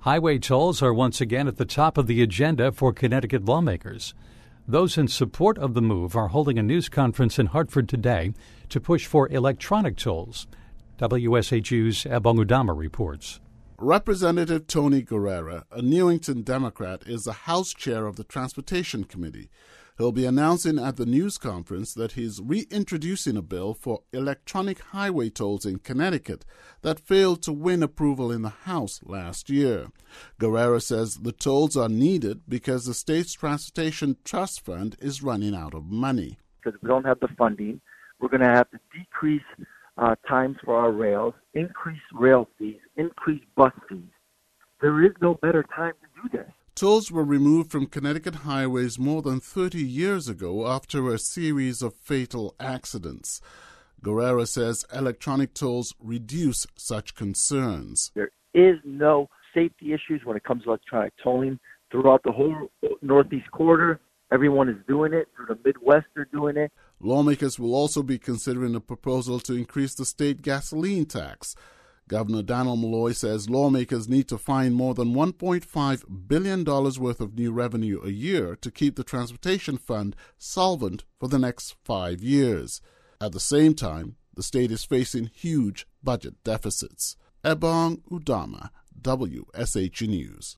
Highway tolls are once again at the top of the agenda for Connecticut lawmakers. Those in support of the move are holding a news conference in Hartford today to push for electronic tolls. WSHU's Ebong Udama reports. Representative Tony Guerrera, a Newington Democrat, is the House Chair of the Transportation Committee. He'll be announcing at the news conference that he's reintroducing a bill for electronic highway tolls in Connecticut that failed to win approval in the House last year. Guerrera says the tolls are needed because the state's Transportation Trust Fund is running out of money. Because we don't have the funding, we're going to have to decrease times for our rails, increase rail fees, increase bus fees. There is no better time to do this. Tolls were removed from Connecticut highways more than 30 years ago after a series of fatal accidents. Guerrera says electronic tolls reduce such concerns. There is no safety issues when it comes to electronic tolling. Throughout the whole Northeast corridor, everyone is doing it. Through the Midwest, they're doing it. Lawmakers will also be considering a proposal to increase the state gasoline tax. Governor Dannel Malloy says lawmakers need to find more than $1.5 billion worth of new revenue a year to keep the Transportation Fund solvent for the next 5 years. At the same time, the state is facing huge budget deficits. Ebong Udama, WSHU News.